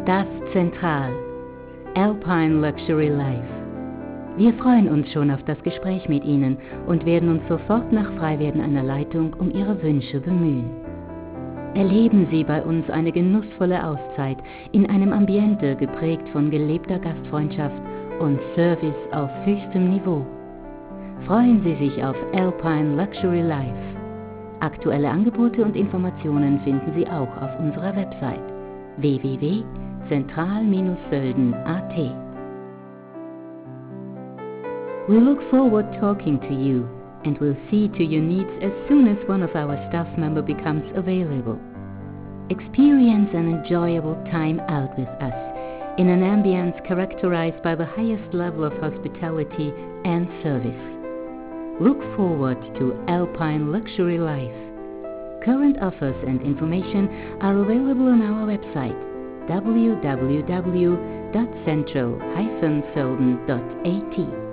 Das Zentral. Alpine Luxury Life. Wir freuen uns schon auf das Gespräch mit Ihnen und werden uns sofort nach Freiwerden einer Leitung um Ihre Wünsche bemühen. Erleben Sie bei uns eine genussvolle Auszeit in einem Ambiente geprägt von gelebter Gastfreundschaft und Service auf höchstem Niveau. Freuen Sie sich auf Alpine Luxury Life. Aktuelle Angebote und Informationen finden Sie auch auf unserer Website www.zentral-sölden.at. We look forward talking to you and will see to your needs as soon as one of our staff members becomes available. Experience an enjoyable time out with us in an ambience characterized by the highest level of hospitality and service. Look forward to Alpine Luxury Life. Current offers and information are available on our website www.central-sölden.at.